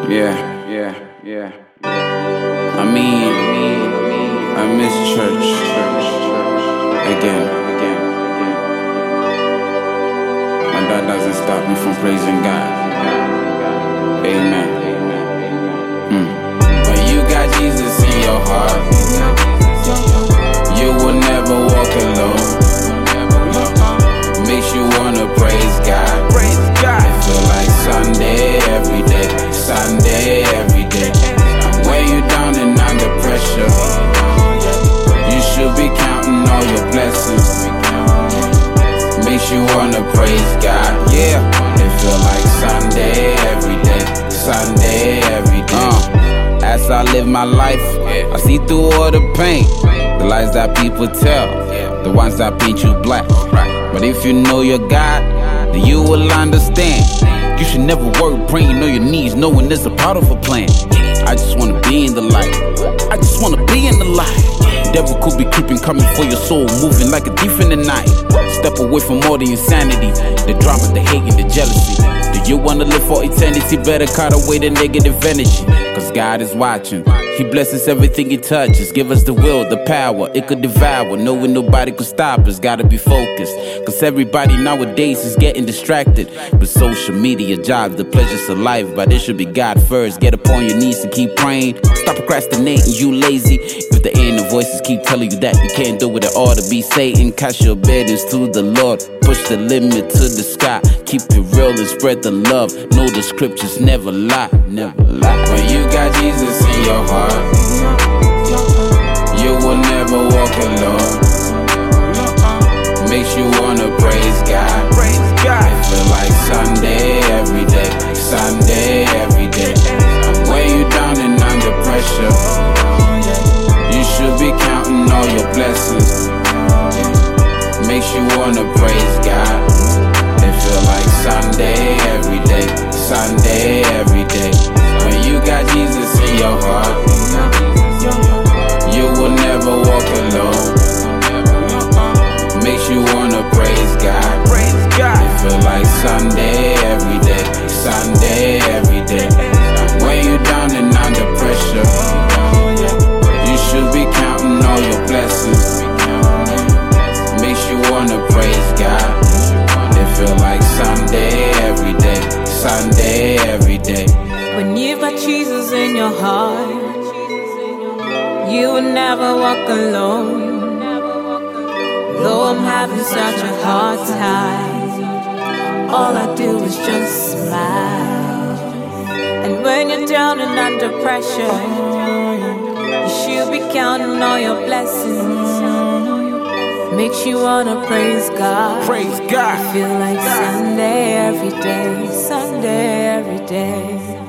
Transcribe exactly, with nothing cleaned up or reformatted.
Yeah, yeah, yeah. I mean, I miss church, church, church. Again, again, again. And that doesn't stop me from praising God. Amen. Mm. When you got Jesus in your heart, you will never walk alone. Makes you wanna praise God. Praise God. It feel like Sunday every day. Sunday every day. And when you down and under pressure, you should be counting all your blessings. Makes you wanna praise God. Yeah. It feel like Sunday every day. Sunday every day. Uh, as I live my life, I see through all the pain, the lies that people tell, the ones that paint you black. But if you know your God, then you will understand. You should never worry, praying on your knees, knowing there's a part of a plan. I just wanna be in the light. I just wanna be in the light. Devil could be creeping, coming for your soul, moving like a thief in the night. Step away from all the insanity, the drama, the hate, and the jealousy. Do you wanna live for eternity? Better cut away the negative energy, cause God is watching. He blesses everything he touches. Give us the will, the power, it could devour. Knowing nobody could stop us, gotta be focused. Cause everybody nowadays is getting distracted with social media, jobs, the pleasures of life. But it should be God first. Get upon your knees and keep praying. Stop procrastinating, you lazy. If the inner voices keep telling you that you can't do it at all, to be Satan, cast your burdens to the Lord. Push the limit to the sky. Keep it real and spread the love. Know the scriptures never lie, never lie. When you got Jesus in your heart, you will never walk alone. Makes you wanna praise God. Praise God. It feel like Sunday every day. Sunday every day. When you down and under pressure, you should be counting all your blessings. Makes you wanna praise God. It feel like Sunday every day. Sunday every day. When you got Jesus in your heart, you will never walk alone. Makes you wanna praise God. Praise God. It feel like Sunday every day. Sunday every day. When you down and under pressure, you should be counting all your blessings. Makes you wanna praise God. It feel like Sunday every day. Sunday every day. When you've got Jesus in your heart, you will never walk alone. Though I'm having such a hard time, all I do is just smile. And when you're down and under pressure, you should be counting all your blessings. Makes you wanna praise God. Praise God. I feel like Sunday every day, Sunday every day.